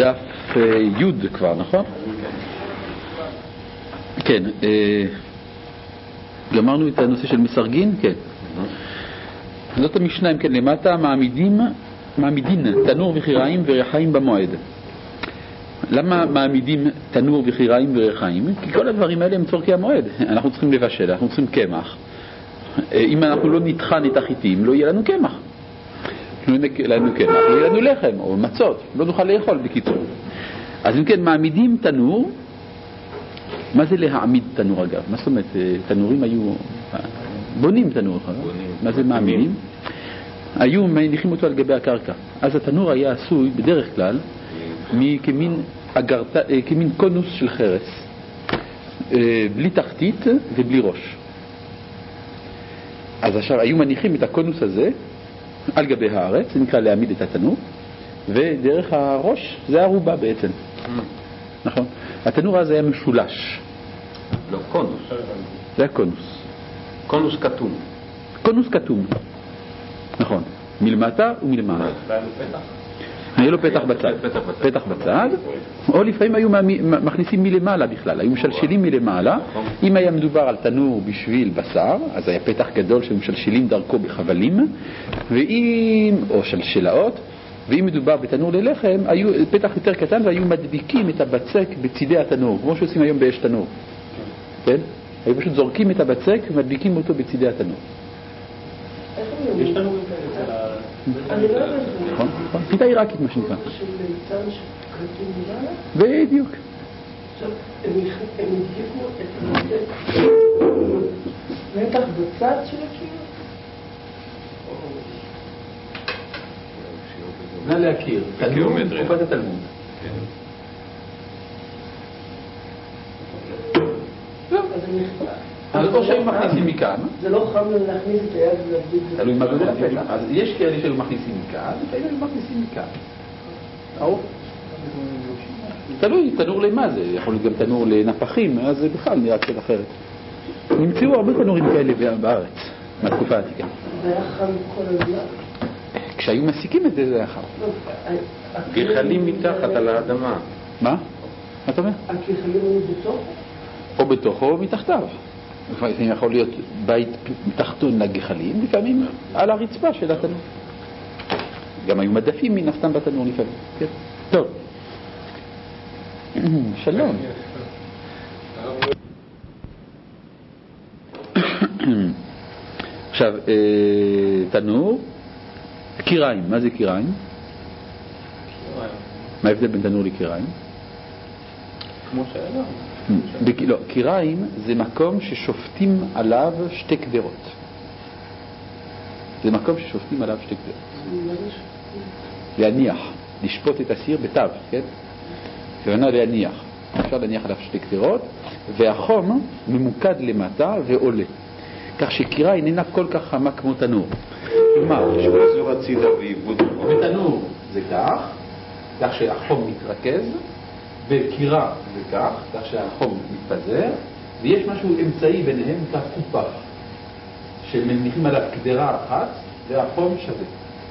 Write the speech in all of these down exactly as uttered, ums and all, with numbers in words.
דף י' כבר, נכון? כן, גמרנו את הנושא של מסרגין, כן. זאת המשנה, אם כן, למטה מעמידים, מעמידין תנור וחיריים וריחיים במועד. למה מעמידים תנור וחיריים וריחיים? כי כל הדברים האלה הם צורכי המועד. אנחנו צריכים לבשל, אנחנו צריכים קמח. אם אנחנו לא נטחן את החיטים, לא יהיה לנו קמח. לא יהיה לנו קמח, לא יהיה לנו לחם או מצות. לא נוכל לאכול בקיצור. אז אם כן, מעמידים תנור. מה זה להעמיד תנור אגב? מה זאת אומרת? תנורים היו... בונים תנור. מה זה מעמידים? היו מניחים אותו על גבי הקרקע. אז התנור היה עשוי בדרך כלל כמין, אגרת, כמין קונוס של חרס, בלי תחתית ובלי ראש. אז עכשיו היו מניחים את הקונוס הזה על גבי הארץ, זה נקרא להעמיד את התנור, ודרך הראש זה הרובה בעצם. נכון. התנור הזה היה משולש. לא קונוס. זה היה קונוס. קונוס כתום. קונוס כתום. נכון. מלמטה ומלמעלה. היה לו פתח בצד. פתח בצד. או לפעמים היו מכניסים מלמעלה בכלל. היו משלשלים מלמעלה. אם היה מדובר על תנור בשביל בשר, אז היה פתח גדול שמשלשלים דרכו בחבלים, ואם, או שלשלאות, ואם מדובר בתנור ללחם, היו פתח יותר קטן והיו מדביקים את הבצק בצידי התנור, כמו שעושים היום באש תנור. כן? היו פשוט זורקים את הבצק ומדביקים אותו בצידי התנור. יש תנור אצל ה... אני לא יודעת. נכון, נכון. פיתה עיראקית מה שנקרא. בדיוק. עכשיו, הם הדביקו את הבצק מתח בצד של הקיר? נא להכיר, תנור תקופת התלמוד. אז או שהיו מכניסים מכאן. זה לא חם להכניס את היד ולהבדיק. תלוי מה גודל הפתח. אז יש כאלה שהיו מכניסים מכאן, וכאלה היו מכניסים מכאן. תלוי, תנור למה זה? יכול להיות גם תנור לנפחים, אז זה בכלל נראה קצת אחרת. נמצאו הרבה תנורים כאלה בארץ, מהתקופה העתיקה. זה היה חם כל הזמן? כשהיו מסיקים את זה, זה היה חם. גחלים מתחת על האדמה. מה? מה אתה אומר? הכחלים היו בתוכו? או בתוכו או מתחתיו. לפעמים יכול להיות בית מתחתון לגחלים, לפעמים על הרצפה של התנור. גם היו מדפים מן הסתם בתנור לפעמים. כן. טוב. שלום. עכשיו, תנור, קיריים. מה זה קיריים? מה ההבדל בין תנור לקיריים? כמו שאלה. לא, קיריים זה מקום ששופטים עליו שתי קדרות. זה מקום ששופטים עליו שתי קדרות. להניח, לשפוט את הסיר בתו, כן? כוונה להניח. אפשר להניח עליו שתי קדרות, והחום ממוקד למטה ועולה. כך שקירה איננה כל כך חמה כמו תנור. כלומר, שבאזור הצידה ועיבוד החום. בתנור זה כך, כך שהחום מתרכז, בקירה זה כך, כך שהחום מתפזר, ויש משהו אמצעי ביניהם, כך קופה, שמניחים עליו קדרה אחת, והחום שווה.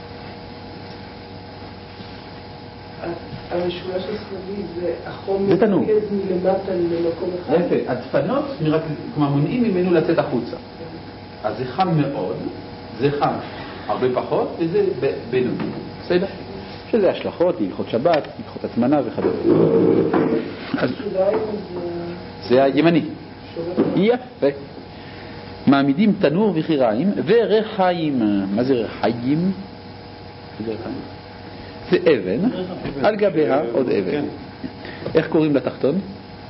המשולש הסלבי זה החום מתרכז מלמטה למקום אחד? יפה, הדפנות כלומר מונעים ממנו לצאת החוצה. אז זה חם מאוד, זה חם הרבה פחות, וזה בינוני. בסדר? שזה השלכות, הלכות שבת, הלכות הצמנה וכדומה. אז זה הימני. יפה. מעמידים תנור וחיריים וריחיים. מה זה ריחיים? זה אבן, על גביה עוד אבן. איך קוראים לתחתון?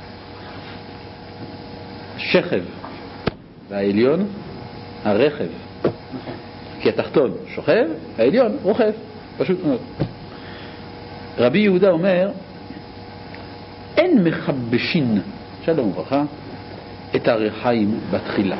שכב. והעליון הרכב. כי התחתון שוכב, העליון רוכב. פשוט מאוד. רבי יהודה אומר, אין מחבשין, שלום וברכה, את הריחיים בתחילה.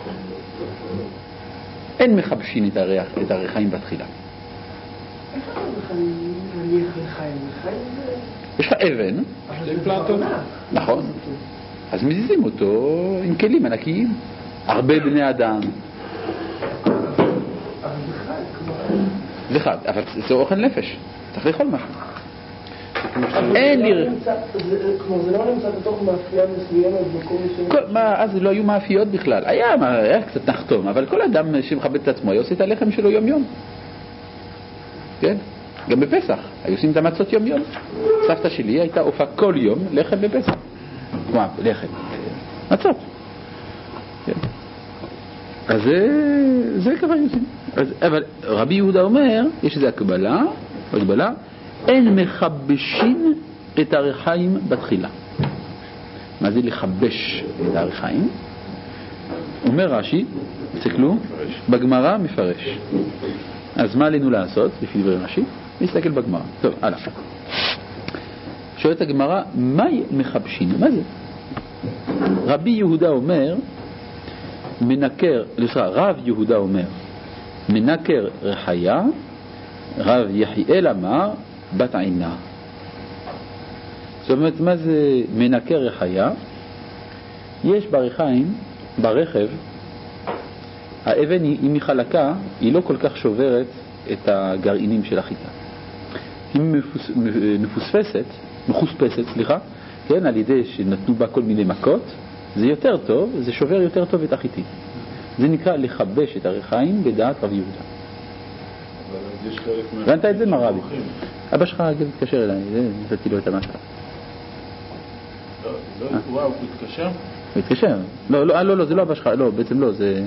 אין מחבשין את, הריח, את הריחיים בתחילה. איך אתה בכלל להניח ריחיים? ריחיים זה... יש לך אבן. זה פלטון. נכון. אז מזיזים אותו עם כלים ענקיים. הרבה בני אדם. אבל זה חד, כמו... זה חד, אבל זה אוכל נפש. צריך לאכול משהו. אין לי... כמו זה לא נמצא בתוך מאפייה מסוימת בכל מסוימת? מה, אז לא היו מאפיות בכלל. היה, היה קצת נחתום, אבל כל אדם שמכבד את עצמו, היה עושה את הלחם שלו יום יום. כן? גם בפסח, היו עושים את המצות יום יום. סבתא שלי הייתה עופה כל יום לחם בפסח. מה, לחם? מצות. כן. אז זה, זה ככה היו עושים. אז, אבל רבי יהודה אומר, יש איזו הקבלה, הקבלה, אין מחבשים את הרחיים בתחילה. מה זה לחבש את הרחיים? אומר רש"י, תסתכלו, בגמרא מפרש. אז מה עלינו לעשות, לפי דברי רש"י? נסתכל בגמרא. טוב, הלאה. שואלת הגמרא, מהי מחבשים? מה זה? רבי יהודה אומר, מנקר, סליחה, רב יהודה אומר, מנקר רחיה, רב יחיאל אמר, בת עינה. זאת אומרת, מה זה מנקר רחיה? יש ברחיים, ברכב, האבן היא מחלקה, היא לא כל כך שוברת את הגרעינים של החיטה. היא מפוס, מפוספסת, מחוספסת, סליחה, כן, על ידי שנתנו בה כל מיני מכות, זה יותר טוב, זה שובר יותר טוב את החיטים. זה נקרא לחבש את הרחיים בדעת רבי יהודה. הבנת את זה מרבי? אבא שלך מתקשר אליי, נתתי לו את המשל. וואו, הוא התקשר? הוא התקשר. לא, לא, לא, זה לא אבא שלך, לא, בעצם לא, זה...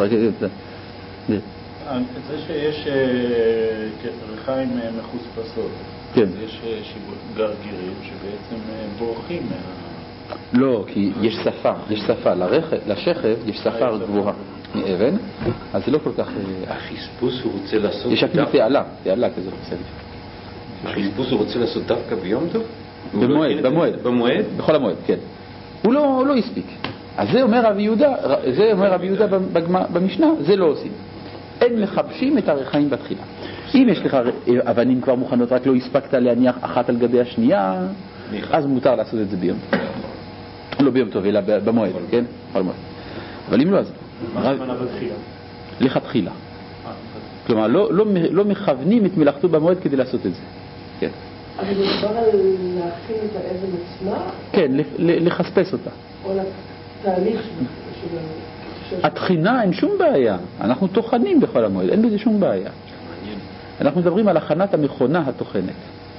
זה שיש רחיים מחוספסות, יש גרגירים שבעצם בורחים מה... לא, כי יש שפה, יש שפה, לשכב יש שפה גבוהה מאבן, אז זה לא כל כך... החספוס הוא רוצה לעשות... יש אפילו תעלה, תעלה כזאת. החספוס הוא רוצה לעשות דווקא ביום טוב? במועד, במועד. במועד? בכל המועד, כן. הוא לא, לא הספיק. אז זה אומר רבי יהודה, זה אומר רבי יהודה במשנה, זה לא עושים. אין מחבשים את הרחיים בתחילה. אם יש לך אבנים כבר מוכנות, רק לא הספקת להניח אחת על גבי השנייה, אז מותר לעשות את זה ביום טוב. לא ביום טוב, אלא במועד, כן? בכל מועד. אבל אם לא, אז... מה הכוונה בתחילה? לכתחילה. כלומר, לא מכוונים את מלאכתו במועד כדי לעשות את זה. כן. אבל זה מדבר על להכין את האבן עצמה? כן, לחספס אותה. או לתהליך של... התחינה אין שום בעיה. אנחנו תוכנים בכל המועד, אין בזה שום בעיה. אנחנו מדברים על הכנת המכונה התוכנת.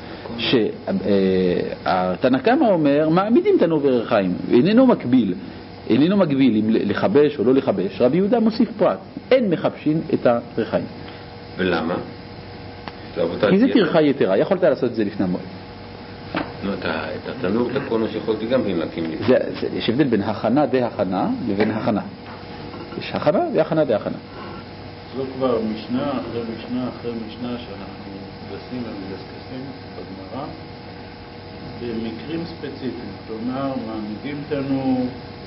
שהתנא קמא אומר, מעמידים תנור ורחיים, איננו מקביל, איננו מקביל אם לחבש או לא לחבש. רבי יהודה מוסיף פרט, אין מחבשים את הרחיים. ולמה? כי זה טרחה יתרה, יכולת לעשות את זה לפני המועד. לא, את התנור, את הקונוס יכולתי גם להקים לי. יש הבדל בין הכנה די הכנה לבין הכנה. יש הכנה והכנה די הכנה. זו כבר משנה אחרי משנה אחרי משנה שאנחנו מדסים ומדסקסים בגמרא במקרים ספציפיים. כלומר, מעמידים אותנו,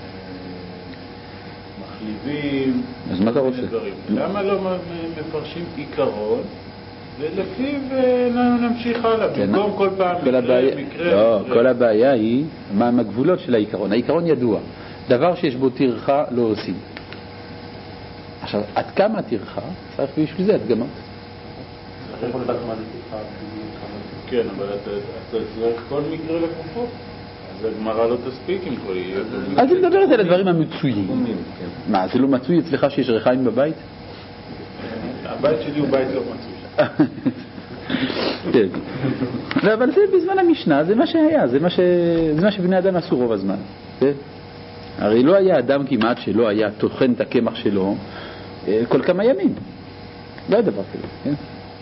מחליבים, אז מה אתה רוצה? למה לא מפרשים עיקרון ולפיו נמשיך הלאה, במקום כל פעם מקרה, מקרה... לא, כל הבעיה היא מה הגבולות של העיקרון. העיקרון ידוע, דבר שיש בו טרחה לא עושים. עכשיו, עד כמה טרחה? צריך בשביל זה הדגמות. אתה יכול לדעת מה זה טרחה? כן, אבל אתה צריך כל מקרה לגופו. אז הגמרא לא תספיק עם כל... אז היא מדברת על הדברים המצויים. מה, זה לא מצוי אצלך שיש רחיים בבית? הבית שלי הוא בית לא מצוי. כן. אבל זה בזמן המשנה, זה מה שהיה, זה מה שבני אדם עשו רוב הזמן. הרי לא היה אדם כמעט שלא היה טוחן את הקמח שלו כל כמה ימים. לא היה דבר כזה, כן?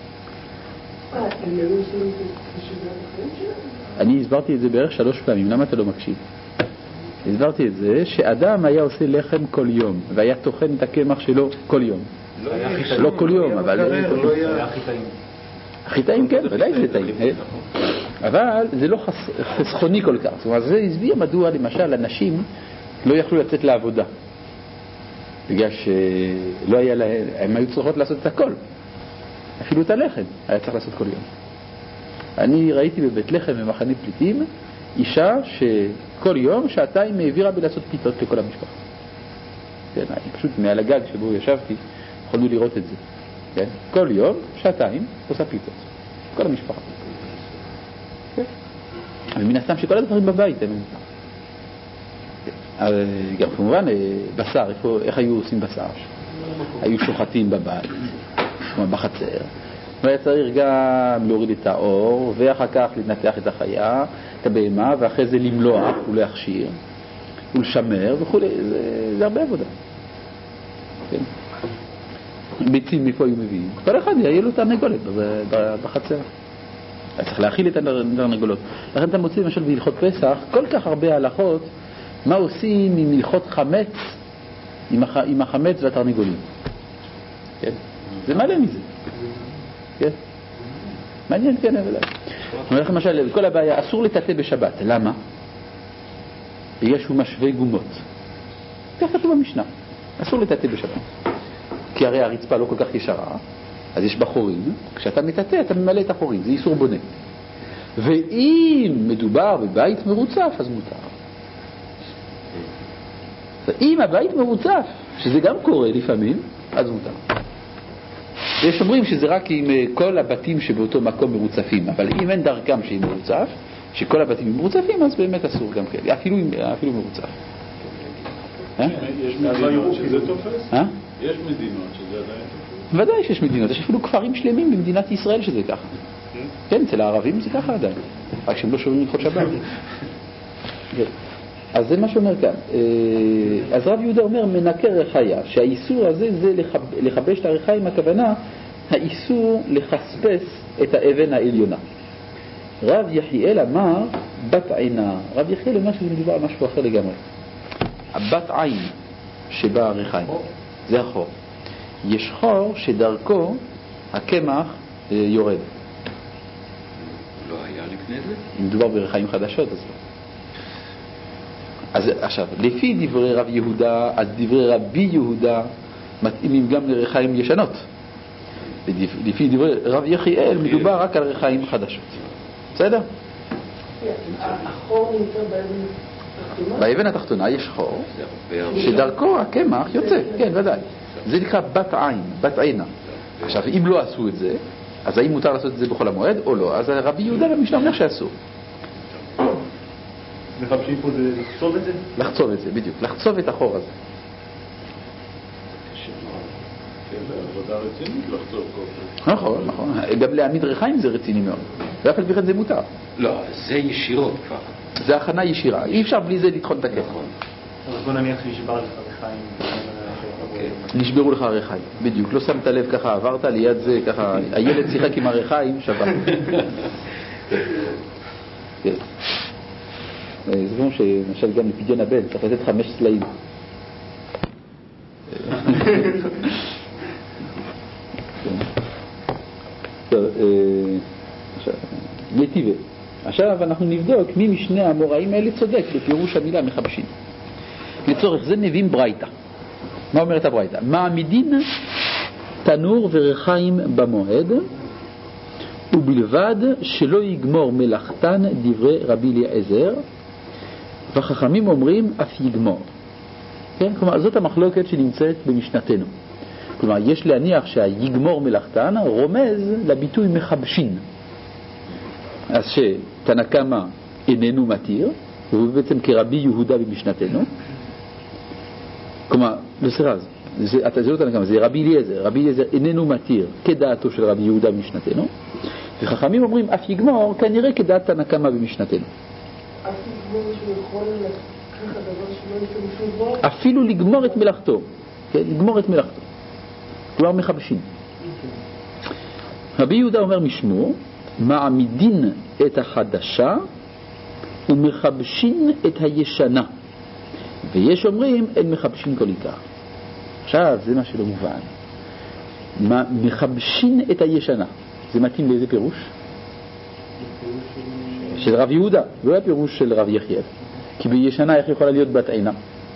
אני הסברתי את זה בערך שלוש פעמים, למה אתה לא מקשיב? הסברתי את זה שאדם היה עושה לחם כל יום והיה טוחן את הקמח שלו כל יום. לא כל יום, אבל... לא היה חיטאים. חיטאים כן, ודאי זה טעים. אבל זה לא חסכוני כל כך. זאת אומרת, זה הסביר מדוע למשל אנשים לא יכלו לצאת לעבודה. בגלל שלא היה להם, הם היו צריכות לעשות את הכל. אפילו את הלחם היה צריך לעשות כל יום. אני ראיתי בבית לחם במחנה פליטים אישה שכל יום שעתיים העבירה בלעשות פיתות לכל המשפחה. כן, אני פשוט מעל הגג שבו ישבתי יכולנו לראות את זה. כן? כל יום שעתיים עושה פיתות. כל המשפחה. כן? ומן הסתם שכל הדברים בבית הם... גם כמובן בשר, איפה, איך היו עושים בשר? היו שוחטים בבית, בחצר, והיה צריך גם להוריד את האור, ואחר כך לנתח את החיה, את הבהמה, ואחרי זה למלוח ולהכשיר ולשמר וכו'. זה, זה הרבה עבודה. כן? ביצים איפה היו מביאים? כל אחד יהיה לו תרנגולת בחצר. היה צריך להאכיל את התרנגולות. לכן אתה מוצא למשל בהלכות פסח כל כך הרבה הלכות מה עושים עם הלכות חמץ, עם, הח... עם החמץ והתרנגולים. כן? זה מלא מזה. כן? מעניין, כן, אבל... אומר לך למשל, כל הבעיה, אסור לטאטא בשבת. למה? בגלל שהוא משווה גומות. כך כתוב במשנה. אסור לטאטא בשבת. כי הרי הרצפה לא כל כך ישרה, אז יש בה חורים. כשאתה מטאטא, אתה ממלא את החורים. זה איסור בונה. ואם מדובר בבית מרוצף, אז מותר. אם הבית מרוצף, שזה גם קורה לפעמים, אז מותר. יש אומרים שזה רק עם כל הבתים שבאותו מקום מרוצפים, אבל אם אין דרכם שהיא מרוצף, שכל הבתים מרוצפים, אז באמת אסור גם כן, אפילו, אפילו מרוצף. יש מדינות שזה תופס? יש מדינות שזה עדיין תופס? ודאי שיש מדינות, יש אפילו כפרים שלמים במדינת ישראל שזה ככה. כן, אצל הערבים זה ככה עדיין, רק שהם לא שומרים הלכות שבת. אז זה מה שאומר כאן. אז רב יהודה אומר מנקה רחיה, שהאיסור הזה זה לחבש את הרחיים, הכוונה האיסור לחספס את האבן העליונה. רב יחיאל אמר בת עינה. רב יחיאל אומר שזה מדובר על משהו אחר לגמרי. הבת עין שבה הרחיים זה החור. יש חור שדרכו הקמח יורד. לא היה לפני זה? אם מדובר ברחיים חדשות אז לא. אז עכשיו, לפי דברי רב יהודה, אז דברי רבי יהודה מתאימים גם לרחיים ישנות. לפי דברי רב יחיאל מדובר רק על רחיים חדשות. בסדר? החור נמצא באבן התחתונה? באבן התחתונה יש חור שדרכו הקמח יוצא, כן, ודאי. זה נקרא בת עין, בת עינה. עכשיו, אם לא עשו את זה, אז האם מותר לעשות את זה בכל המועד או לא? אז רבי יהודה במשנה אומר שאסור. מחפשים פה זה לחצוב את זה? לחצוב את זה, בדיוק. לחצוב את החור הזה. עבודה רצינית לחצוב כופר. נכון, נכון. גם להעמיד רחיים זה רציני מאוד. ואף על פי כן זה מותר. לא, זה ישירות כבר. זה הכנה ישירה. אי אפשר בלי זה לטחון את הכסף. אז בוא נניח שנשבר לך רחיים. נשברו לך הרחיים, בדיוק. לא שמת לב ככה, עברת ליד זה ככה, הילד שיחק עם הרחיים, שבר. כן. זה כמו שמשל גם לפדיון הבן, צריך לתת חמש סלעים. טוב, נתיבה. עכשיו אנחנו נבדוק מי משני המוראים האלה צודק בפירוש המילה מחבשים. לצורך זה נביאים ברייתא. מה אומרת הברייתא? מעמידין תנור ורחיים במועד, ובלבד שלא יגמור מלאכתן דברי רבי אליעזר, והחכמים אומרים אף יגמור. כן? כלומר, זאת המחלוקת שנמצאת במשנתנו. כלומר, יש להניח שהיגמור מלאכתן רומז לביטוי מחבשין. אז שתנא קמא איננו מתיר, והוא בעצם כרבי יהודה במשנתנו. כלומר, בסדר, זה, זה לא תנא קמא, זה רבי אליעזר. רבי אליעזר איננו מתיר כדעתו של רבי יהודה במשנתנו. וחכמים אומרים אף יגמור כנראה כדעת תנא קמא במשנתנו. אף יגמור שהוא יכול לקחת דבר שלא ישתמשו בו? אפילו לגמור את מלאכתו. כן? לגמור את מלאכתו. כלומר מחבשים. רבי יהודה אומר משמו, מעמידין את החדשה ומחבשין את הישנה. ויש אומרים אין מחבשין כל עיקר. עכשיו זה מה שלא מובן. מה, מחבשין את הישנה. זה מתאים לאיזה פירוש? של רב יהודה, לא היה פירוש של רב יחיאל. כי בישנה איך יכולה להיות בת עינה?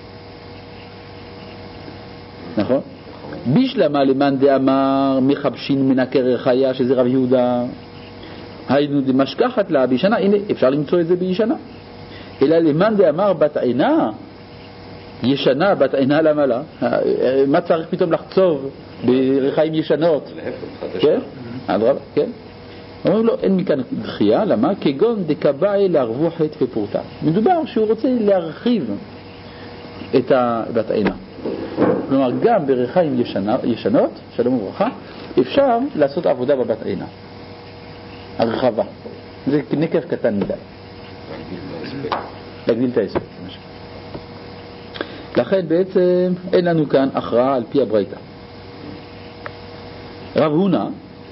נכון? בשלמה למאן דאמר מחבשין מנקה רחיה, שזה רב יהודה, היינו דמשכחת לה בישנה. הנה אפשר למצוא את זה בישנה. אלא למאן דאמר בת עינה, ישנה, בת עינה למה לה? מה צריך פתאום לחצוב ברחיים ישנות? כן? אדרבה, כן? אומרים לו, אין מכאן דחייה, למה? כגון דקבעי להרבו חטא ופורטה. מדובר שהוא רוצה להרחיב את בת עינה. כלומר, גם בריחיים ישנות, שלום וברכה, אפשר לעשות עבודה בבת עינה. הרחבה. זה נקב קטן מדי. להגדיל את ההספק. לכן בעצם אין לנו כאן הכרעה על פי הברייתא. רב הונא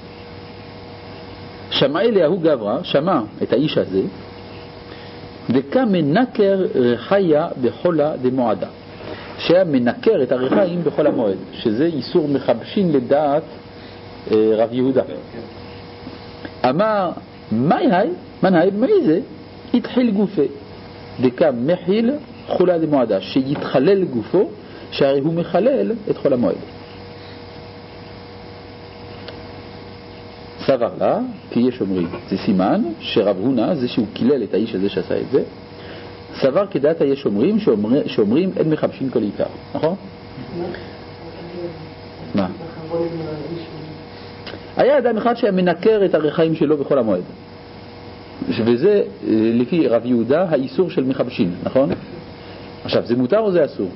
שמע אליהו גברא, שמע את האיש הזה, דקה מנקר רחיה בחולה דמועדה, שהיה מנקר את הרחיים בחול המועד, שזה איסור מחבשין לדעת רב יהודה. אמר מי היי, מנהי, מי זה? התחיל גופה, דקה מחיל חולה דמועדה, שיתחלל גופו, שהרי הוא מחלל את חול המועד. סבר לה, כי יש אומרים, זה סימן שרב הונא, זה שהוא קילל את האיש הזה שעשה את זה, סבר כדעת יש אומרים שאומר, שאומרים אין מחבשים כל עיקר, נכון? מה? היה אדם אחד שמנקר את הרחיים שלו בכל המועד, וזה לפי רב יהודה האיסור של מחבשים, נכון? עכשיו, זה מותר או זה אסור?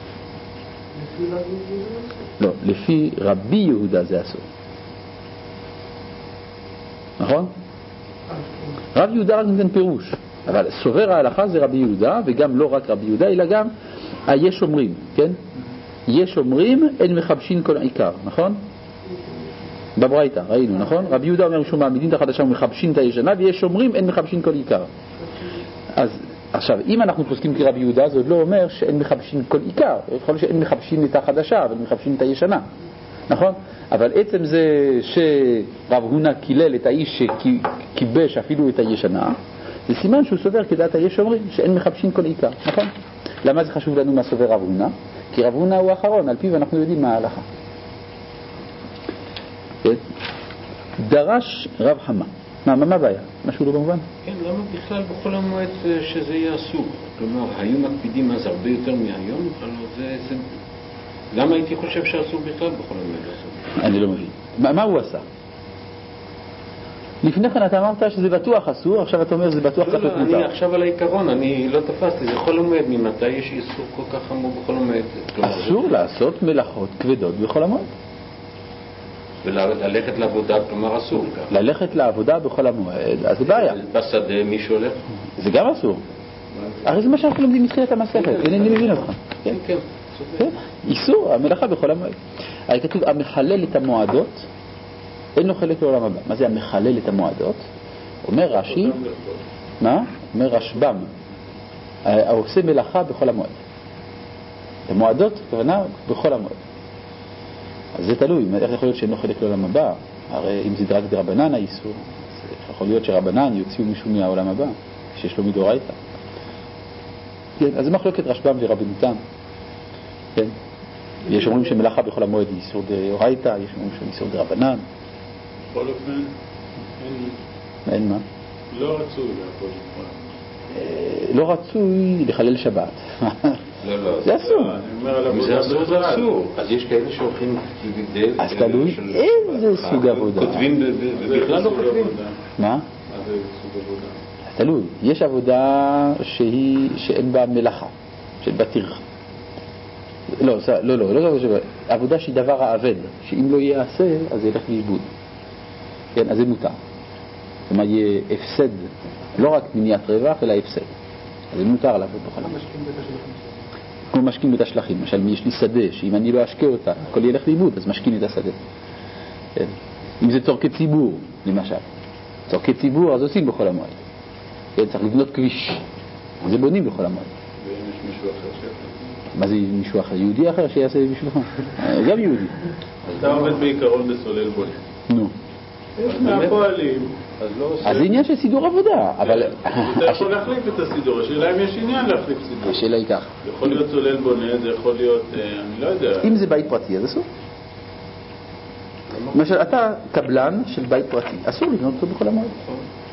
לא, לפי רבי יהודה זה אסור, נכון? רב יהודה רק נותן פירוש, אבל סובר ההלכה זה רבי יהודה, וגם לא רק רבי יהודה, אלא גם יש אומרים, כן? יש אומרים אין מחבשין כל עיקר, נכון? בברייתא, ראינו, נכון? רבי יהודה אומר שהוא מעמידין את החדשה ומחבשין את הישנה, ויש אומרים אין מחבשין כל עיקר. אז עכשיו, אם אנחנו פוסקים כרבי יהודה, זה עוד לא אומר שאין מחבשין כל עיקר, יכול להיות שאין מחבשין את החדשה, אבל מחבשין את הישנה, נכון? אבל עצם זה שרב הונא קילל את האיש שכיבש אפילו את הישנה, זה סימן שהוא סובר כדעת היש אומרים שאין מחבשין כל עיקר, נכון? למה זה חשוב לנו מה סובר רב הונא? כי רב הונא הוא האחרון, על פיו אנחנו יודעים מה ההלכה. דרש רב חמא. מה, מה הבעיה? משהו לא במובן? כן, למה בכלל בכל המועד שזה יהיה אסור? כלומר, היו מקפידים אז הרבה יותר מהיום? זה, זה... למה הייתי חושב שאסור בכלל בכל המועד אסור? אני לא מבין. מה, מה הוא עשה? לפני כן אתה אמרת שזה בטוח אסור, עכשיו אתה אומר שזה בטוח צריך להיות מותר. אני עכשיו על העיקרון, אני לא תפסתי, זה חול המועד, ממתי יש איסור כל כך חמור בכל המועד? אסור לעשות מלאכות כבדות בכל המועד. וללכת לעבודה, כלומר אסור. ללכת לעבודה בכל המועד, אז זה בעיה. בשדה מישהו הולך? זה גם אסור. הרי זה מה שאנחנו לומדים מתחילת המסכת, אני מבין אותך. כן, כן. איסור, המלאכה בכל המועד. הרי כתוב, המחלל את המועדות, אין לו חלק לעולם הבא. מה זה המחלל את המועדות? אומר רש"י, מה? אומר רשב"ם, העושה מלאכה בכל המועד. המועדות, כוונה, בכל המועד. אז זה תלוי, איך יכול להיות שאין לו חלק לעולם הבא? הרי אם זה רק דרבנן האיסור, יכול להיות שרבנן יוציאו מישהו מהעולם הבא, שיש לו מדאורייתא. כן, אז זה מחלוקת רשב"ם ורבי נתן. כן? יש אומרים שמלאכה בכל המועד היא איסור דאורייתא, יש אומרים שהוא איסור דרבנן. בכל אופן, אין מה? לא רצוי לעבוד בכל. לא רצוי לחלל שבת. לא, לא. זה אסור. אם זה אסור, זה אסור. אז יש כאלה שהולכים... אז תלוי איזה סוג עבודה. כותבים ובכלל לא כותבים. מה? אז זה סוג עבודה. תלוי. יש עבודה שאין בה מלאכה, שאין בה טרחה. לא, לא, לא, לא, עבודה שהיא דבר העבד, שאם לא יעשה, אז זה ילך לאיבוד. כן, אז זה מותר. זאת אומרת, יהיה הפסד, לא רק מניעת רווח, אלא הפסד. אז זה מותר לעבוד בכל המועד. כמו משקים בית השלחים. למשל, יש לי שדה, שאם אני לא אשקה אותה, הכל ילך לאיבוד, אז משקים את השדה. כן. אם זה צורכי ציבור, למשל. צורכי ציבור, אז עושים בכל המועד. כן, צריך לבנות כביש. אז זה בונים בכל המועד. ואם יש מישהו אחר שיעשה? מה זה מישהו אחר? יהודי אחר שיעשה בשבילך? גם יהודי. אתה עובד בעיקרון בסולל בונה. נו. יש מהפועלים, אז לא עושה... אז זה עניין של סידור עבודה, אבל... אתה יכול להחליף את הסידור, השאלה אם יש עניין להחליף סידור. השאלה היא כך. זה יכול להיות סולל בונה, זה יכול להיות, אני לא יודע. אם זה בית פרטי, אז אסור. למשל, אתה קבלן של בית פרטי, אסור לבנות אותו בכל המועד.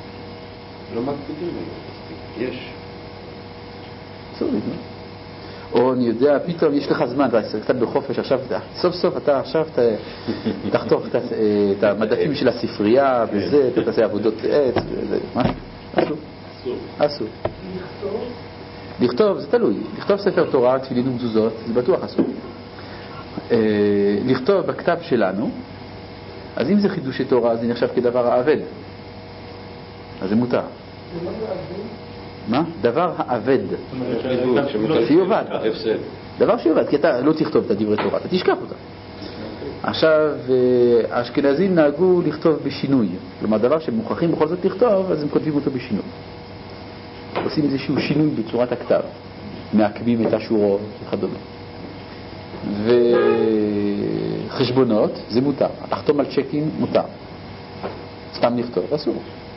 לא מקפידים, יש. אסור לבנות. או אני יודע, פתאום יש לך זמן, אתה קצת בחופש, עכשיו, סוף סוף אתה עכשיו תחתוך את המדפים של הספרייה וזה, אתה תעשה עבודות עץ וזה, משהו, אסור. אסור. לכתוב? לכתוב, זה תלוי. לכתוב ספר תורה, תפילין ומזוזות, זה בטוח אסור. לכתוב בכתב שלנו, אז אם זה חידושי תורה, זה נחשב כדבר האבד. אז זה מותר. מה? דבר האבד. שיובד. דבר שיובד, כי אתה לא תכתוב את הדברי תורה, אתה תשכח אותה. עכשיו, האשכנזים נהגו לכתוב בשינוי. כלומר, דבר שמוכרחים בכל זאת לכתוב, אז הם כותבים אותו בשינוי. עושים איזשהו שינוי בצורת הכתב. מעכבים את השורות וכדומה. וחשבונות, זה מותר. לחתום על צ'קים, מותר. סתם לכתוב, אסור.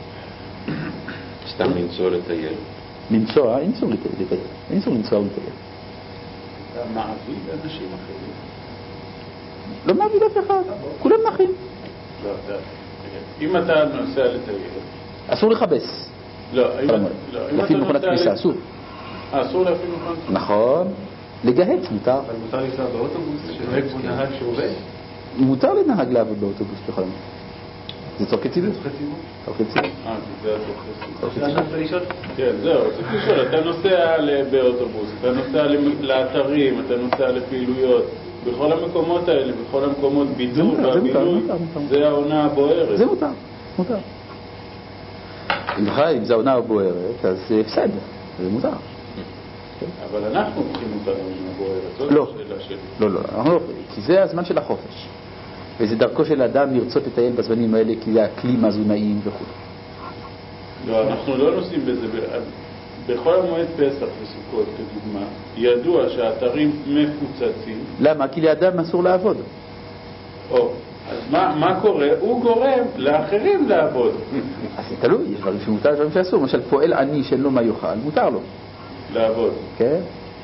סתם לנסוע לטייל. לנסוע, אין צור לטייל. אין צור לנסוע לטייל. אתה מעביד אנשים אחרים? לא מעביד אף אחד, כולם נחים. לא, אתה... אם אתה נוסע לטייל... אסור לחבס. לא, אם אתה להפעיל מכונת כביסה, אסור. אסור להפעיל מכונת כביסה? נכון. לגהץ מותר. אבל מותר לנסוע באוטובוס שנוהג בו נהג שעובד? מותר לנהג לעבוד באוטובוס בכל יום. זה צורכי ציבור. צורכי ציבור. אה, זה הצורכי ציבור. אתה רוצה לשאול? כן, זהו, צריך לשאול. אתה נוסע באוטובוס, אתה נוסע לאתרים, אתה נוסע לפעילויות. בכל המקומות האלה, בכל המקומות בידור והבילוי, זה העונה הבוערת. זה מותר, מותר. אם זה העונה הבוערת, אז הפסד, זה מותר. אבל אנחנו הולכים אותנו עם הבוערת, זאת לא. השאלה שלי. לא, לא, כי זה הזמן של החופש. וזה דרכו של האדם לרצות לטייל בזמנים האלה, כי זה האקלים הזונאיים וכו'. לא, אנחנו לא נוסעים בזה. בכל המועד פסח וסוכות, כדוגמה, ידוע שהאתרים מפוצצים. למה? כי לאדם אסור לעבוד. או, אז מה, מה קורה? הוא גורם לאחרים לעבוד. אז זה תלוי, יש דברים שמותר, יש דברים שאסור. למשל, פועל עני שאין לו מה יאכל, מותר לו. לעבוד. כן?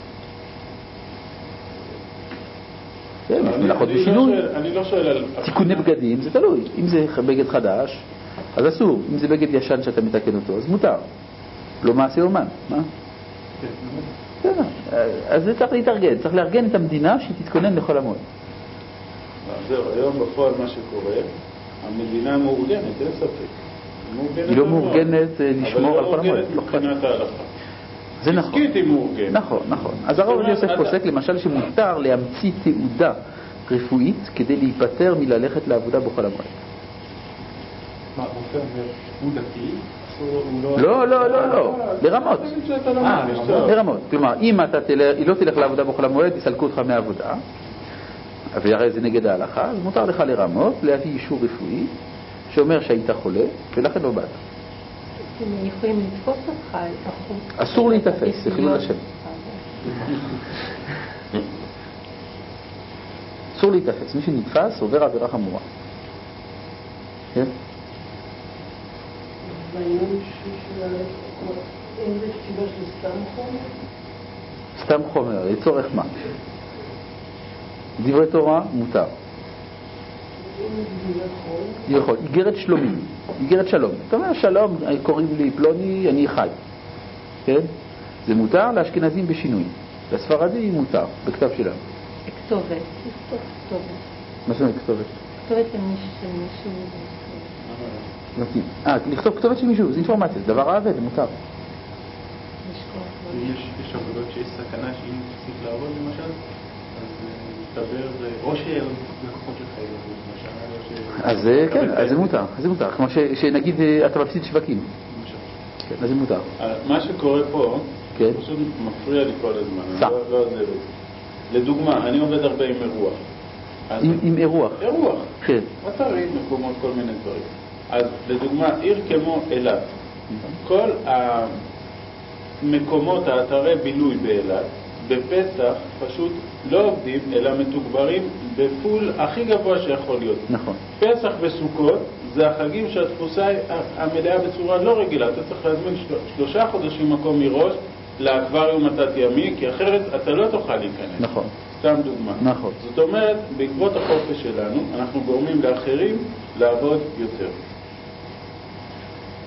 כן, יש מלאכות אני בשינוי. לא שואל, אני לא שואל על... תיקוני בגדים, זה תלוי. אם זה בגד חדש, אז אסור. אם זה בגד ישן שאתה מתקן אותו, אז מותר. לא מעשה אומן. מה? כן. אז זה צריך להתארגן. צריך לארגן את המדינה שהיא תתכונן לכל המועד. זהו, היום בפועל מה שקורה, המדינה מאורגנת, אין ספק. היא לא מאורגנת לשמור על כל המועד. אבל היא לא מאורגנת מבחינת ההלכה. זה נכון. עסקית היא מאורגנת. נכון, נכון. אז הרב עובדיה יוסף פוסק למשל שמותר להמציא תעודה רפואית כדי להיפטר מללכת לעבודה בכל המועד. מה, רופא אומר, הוא דתי? לא, לא, לא, לא. ברמות. אה, ברמות. כלומר, אם היא לא תלך לעבודה בכל המועד, יסלקו אותך מהעבודה, והרי זה נגד ההלכה, אז מותר לך לרמות, להביא אישור רפואי שאומר שהיית חולה, ולכן לא באת. הם יכולים לתפוס אותך בחוץ. אסור להתאפס, זה חילול השם. אסור להתאפס. מי שנתפס עובר עבירה חמורה. כן? בעניין של אין זה כתיבה של סתם חומר? סתם חומר, לצורך מה? דברי תורה מותר. דברי חול. איגרת שלומים, איגרת שלום. אתה אומר שלום, קוראים לי פלוני, אני חי. כן? זה מותר לאשכנזים בשינוי. לספרדים מותר, בכתב שלנו. כתובת, לכתוב כתובת. מה זאת אומרת כתובת? כתובת למישהו. מתאים. אה, לכתוב כתובת של מישהו, זה אינפורמציה, זה דבר העבד, זה מותר. יש עבודות שיש סכנה שאם תפסיק לעבוד למשל, אז תעבר, או שלקוחות שלך יעבוד למשל, אז כן, אז זה מותר, זה מותר. כמו שנגיד אתה מפסיד שווקים. כן, אז זה מותר. מה שקורה פה, פשוט מפריע לי כל הזמן. לא עוזב את זה. לדוגמה, אני עובד הרבה עם אירוח. עם אירוח? אירוח. כן. אתרים, מקומות, כל מיני דברים. אז לדוגמה, עיר כמו אילת, כל המקומות, האתרי בילוי באילת, בפסח פשוט לא עובדים, אלא מתוגברים בפול הכי גבוה שיכול להיות. נכון. פסח וסוכות זה החגים שהתפוסה המלאה בצורה לא רגילה. אתה צריך להזמין שלושה חודשים מקום מראש לאקווריום התת-ימי, כי אחרת אתה לא תוכל להיכנס. נכון. סתם דוגמה. נכון. זאת אומרת, בעקבות החופש שלנו, אנחנו גורמים לאחרים לעבוד יותר.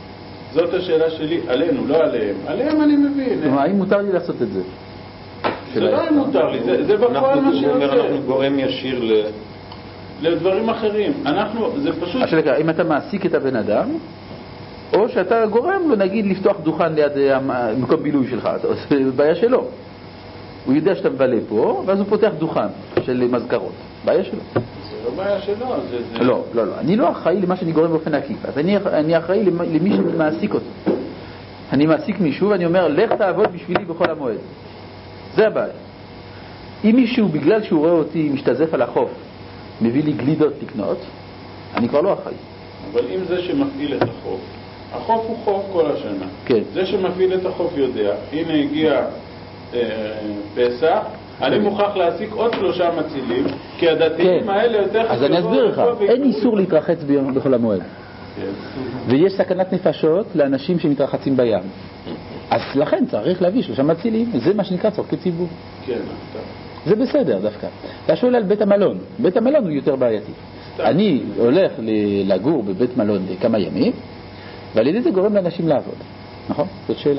זאת השאלה שלי, עלינו, לא עליהם. עליהם אני מבין. כלומר, האם מותר לי לעשות את זה? של זה לא היחסן. מותר לי, זה- זה בפועל מה הוא אומר, שעושה. אנחנו גורם ישיר ל... לדברים אחרים. אנחנו, זה פשוט... השאלה, אם אתה מעסיק את הבן אדם, או שאתה גורם לו, נגיד, לפתוח דוכן ליד אה, מקום בילוי שלך, זה בעיה שלו. הוא יודע שאתה מבלה פה, ואז הוא פותח דוכן של מזכרות. בעיה שלו. זה לא בעיה שלו, זה... זה... לא, לא, לא. אני לא אחראי למה שאני גורם באופן עקיף. אז אני, אני אחראי למ- למי שאני מעסיק אותו. אני מעסיק מישהו ואני אומר, לך תעבוד בשבילי בכל המועד. זה הבעיה. אם מישהו, בגלל שהוא רואה אותי משתזף על החוף, מביא לי גלידות לקנות, אני כבר לא אחראי. אבל אם זה שמפעיל את החוף, החוף הוא חוף כל השנה. כן. זה שמפעיל את החוף יודע, הנה הגיע אה, פסח, אני מוכרח להעסיק עוד שלושה מצילים, כי הדתיים כן. האלה יותר אז אני אסביר לך, אין איסור להתרחץ ביום בחול המועד. ויש סכנת נפשות לאנשים שמתרחצים בים. אז לכן צריך להביא שלושה מצילים, זה מה שנקרא צורכי ציבור. כן, אתה. זה בסדר דווקא. אתה שואל על בית המלון. בית המלון הוא יותר בעייתי. אני הולך ל- לגור בבית מלון כמה ימים, ועל ידי זה גורם לאנשים לעבוד. נכון? זאת שאלה.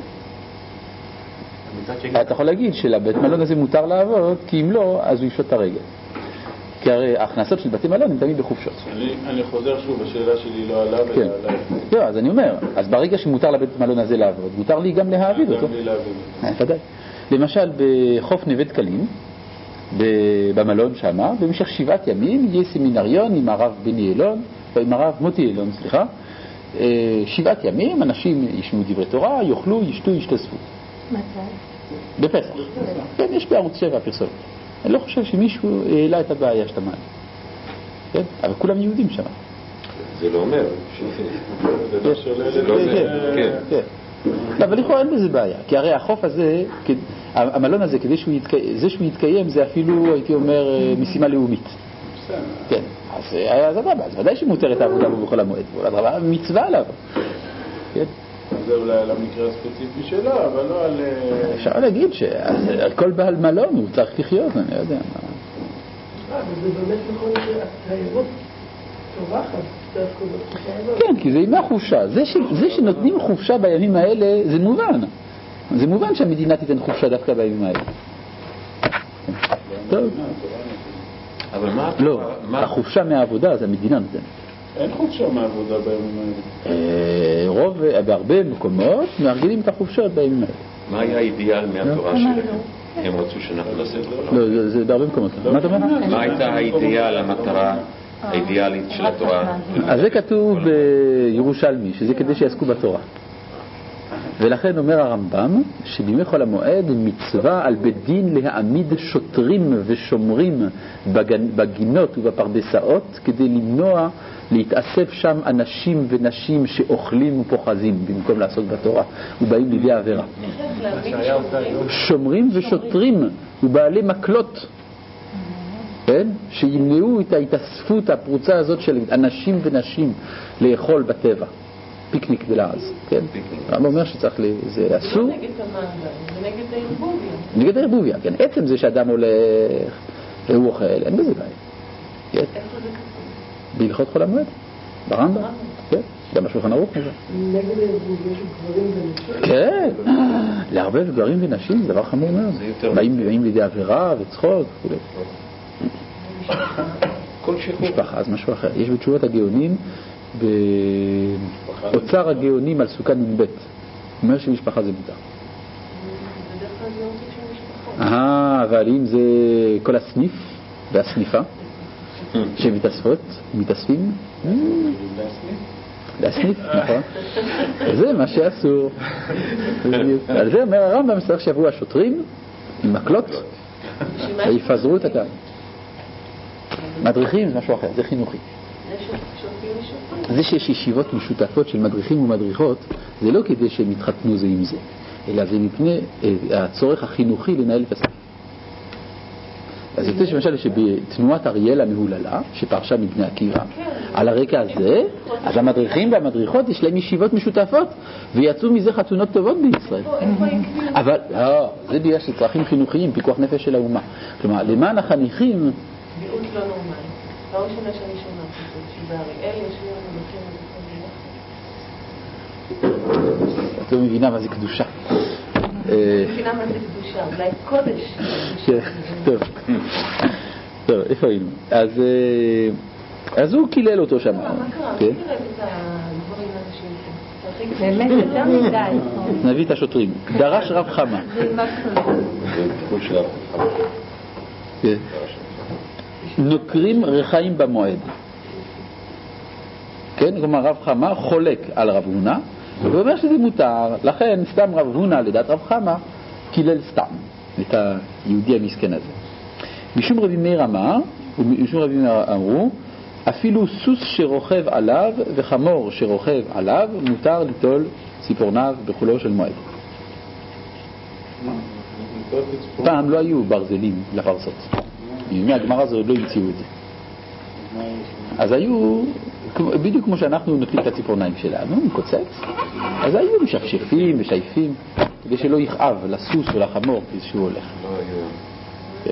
מצד שני, אתה יכול להגיד שלבית מלון הזה מותר לעבוד, כי אם לא, אז הוא יפשוט את הרגל. כי הרי ההכנסות של בתי מלון הם תמיד בחופשות. אני, אני חוזר שוב, השאלה שלי לא עליו, כן. אלא עליי. לא, אז אני אומר, אז ברגע שמותר לבית מלון הזה לעבוד, מותר לי גם להעביד אותו. גם לי להבין. אה, ודאי. למשל, בחוף נווה דקלים, ב- במלון שמה, במשך שבעת ימים יהיה סמינריון עם הרב בני אלון, או עם הרב מוטי אלון, סליחה. אה, שבעת ימים, אנשים ישמעו דברי תורה, יאכלו, ישתו, ישתזפו. מתי? בפסח. כן, יש בערוץ שבע פרסום. אני לא חושב שמישהו העלה את הבעיה שאתה מעלה. כן? אבל כולם יהודים שם. זה לא אומר. זה לא שולל זה את לא כן, זה. כן, כן. לא, אבל לכאורה אין בזה בעיה, כי הרי החוף הזה, כ- המלון הזה, כדי שהוא יתקיים, זה שהוא יתקיים זה אפילו, הייתי אומר, משימה לאומית. בסדר. כן, אז אז אדרבה, אז ודאי שמותרת העבודה בו בכל המועד, אבל אדרבה, מצווה עליו. כן? זה אולי על המקרה הספציפי שלו, אבל לא על... אפשר להגיד שכל בעל מלון הוא צריך לחיות, אני לא יודע מה. אבל זה באמת נכון שהתיירות צורחת דווקא בתקופה הזאת. כן, כי זה ימי החופשה. זה, ש, זה שנותנים חופשה בימים האלה, זה מובן. זה מובן שהמדינה תיתן חופשה דווקא בימים האלה. טוב. אבל מה... לא, מה- החופשה מהעבודה זה המדינה נותנת. אין חופשה מעבודה בימים האלה. אה, רוב, בהרבה מקומות מארגנים את החופשות בימים האלה. מה היה האידיאל מהתורה לא. שלהם? הם רצו שאנחנו נעשה את זה. לא, זה, זה בהרבה מקומות. מה אתה אומר? מה הייתה האידיאל, המטרה האידיאלית של התורה? אז זה כתוב בירושלמי, שזה כדי שיעסקו בתורה. ולכן אומר הרמב"ם שבימי חול המועד מצווה על בית דין להעמיד שוטרים ושומרים בגנ... בגינות ובפרדסאות כדי למנוע להתאסף שם אנשים ונשים שאוכלים ופוחזים במקום לעסוק בתורה ובאים לידי העבירה. שהיה עושה היום. שומרים ושוטרים ובעלי מקלות, כן? שימנעו את ההתאספות הפרוצה הזאת של אנשים ונשים לאכול בטבע. פיקניק בלעז, כן? הרמב"ם אומר שצריך, ל... זה אסור. זה נגד המעגל, זה נגד הערבוביה. נגד הערבוביה, כן. עצם זה שאדם הולך והוא אוכל, אין בזה בעיה. כן? איפה זה כתוב? בהלכות חול המועד, ברמב"ם, כן? גם בשולחן ערוך מזה. נגד הערבוביה של גברים ונשים. כן, לערבב גברים ונשים זה דבר חמור מאוד. זה יותר- באים באים לידי עבירה וצחוק וכו'. כל שחרור. משפחה, אז משהו אחר. יש בתשובות הגאונים, באוצר הגאונים על סוכה נ"ב. אומר שמשפחה זה מותר. בדרך כלל זה יורדים של משפחות. אה, אבל אם זה כל הסניף והסניפה שמתאספות, מתאספים, להסניף, נכון. זה מה שאסור. על זה אומר הרמב"ם, צריך שיבואו השוטרים עם מקלות ויפזרו את הקהל. מדריכים זה משהו אחר, זה חינוכי. זה שופטים ושופטים. זה שיש ישיבות משותפות של מדריכים ומדריכות, זה לא כדי שהם יתחתנו זה עם זה, אלא זה מפני אה, הצורך החינוכי לנהל את הסניף. אז יוצא למשל שבתנועת אריאל המהוללה, שפרשה מבני עקיבא, על הרקע הזה, אז המדריכים והמדריכות יש להם ישיבות משותפות, ויצאו מזה חתונות טובות בישראל. איפה יקביעו? אבל לא, זה בגלל שצרכים חינוכיים, פיקוח נפש של האומה. כלומר, למען החניכים, מיעוט לא נורמלי. לא ראשונה שאני שומעת את זה, שבאריאל יושבים ומדריכים ומדריכים ביחד. את לא מבינה מה זה קדושה. מבינה מה זה קדושה, אולי קודש. טוב, טוב, איפה היינו? אז הוא קילל אותו שם. מה קרה? מי קילל את הדברים האנשים פה? באמת, יותר מדי. נביא את השוטרים. דרש רב חמה. נוקרים רחיים במועד. כן, כלומר רב חמה חולק על רב הונא ואומר שזה מותר, לכן סתם רב הונא לדעת רב חמה קילל סתם את היהודי המסכן הזה. משום רבי מאיר אמר, ומשום רבי מאיר אמרו, אפילו סוס שרוכב עליו וחמור שרוכב עליו מותר ליטול ציפורניו בחולו של מועד. פעם לא היו ברזלים לפרסות, מימי הגמרא הזו לא המציאו את זה. אז היו, בדיוק כמו שאנחנו נוטלים את הציפורניים שלנו, מקוצץ, אז היו משפשפים ושייפים כדי שלא יכאב לסוס ולחמור כשהוא הולך. כן.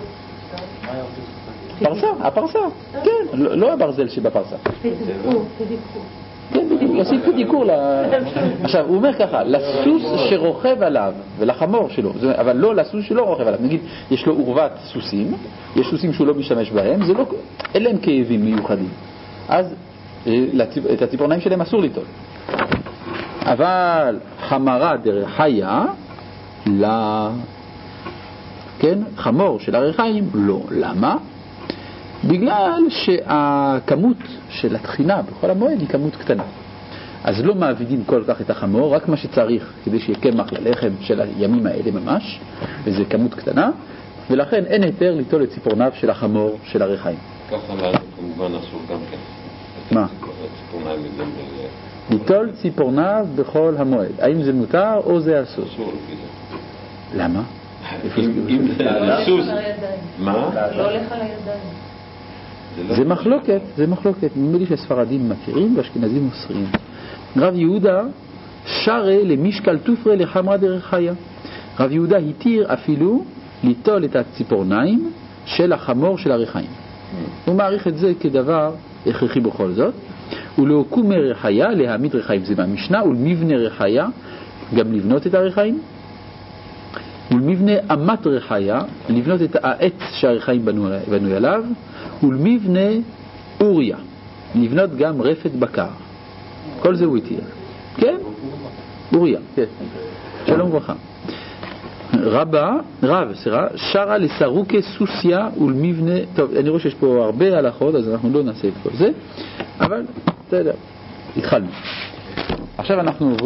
פרסה, הפרסה, כן, לא הברזל שבפרסה. תדיקור, תדיקור. כן, בדיוק, יוסיף פדיקור ל... עכשיו, הוא אומר ככה, לסוס שרוכב עליו ולחמור שלו, אבל לא לסוס שלא רוכב עליו, נגיד, יש לו עורבת סוסים, יש סוסים שהוא לא משתמש בהם, זה לא, אין להם כאבים מיוחדים, אז את הציפורניים שלהם אסור ליטול. אבל חמרה דרך חיה, לה... כן, חמור של הרחיים, לא. למה? בגלל שהכמות של התחינה בכל המועד היא כמות קטנה. אז לא מעבידים כל כך את החמור, רק מה שצריך כדי שיהיה קמח ללחם של הימים האלה ממש, וזה כמות קטנה, ולכן אין היתר ליטול את ציפורניו של החמור של הרחיים. ככה לנו כמובן אסור גם כן. מה? ציפורניים מדם ב... ליטול ציפורניו בכל המועד. האם זה מותר או זה אסור? אסור לפי זה. למה? אם זה סוס... מה? לא הולך על הידיים. זה מחלוקת, זה מחלוקת. נדמה לי שהספרדים מכירים והאשכנזים אוסרים. רב יהודה שרה למשקל תופרה לחמרה דרך חיה. רב יהודה התיר אפילו ליטול את הציפורניים של החמור של הרחיים. הוא מעריך את זה כדבר הכרחי בכל זאת. ולהוקום רחיה, להעמיד רחיים, זה מהמשנה, ולמבנה רחיה, גם לבנות את הרחיים. ולמבנה אמת רחיה, לבנות את העץ שהרחיים בנו, בנו עליו. ולמבנה אוריה, לבנות גם רפת בקר. כל זה הוא התיר. כן? אוריה, כן. שלום וברכה. רבה, רב, סרה, שרה לסרוקה סוסיה ולמבנה, טוב, אני רואה שיש פה הרבה הלכות, אז אנחנו לא נעשה את כל זה, אבל, אתה יודע, התחלנו. עכשיו אנחנו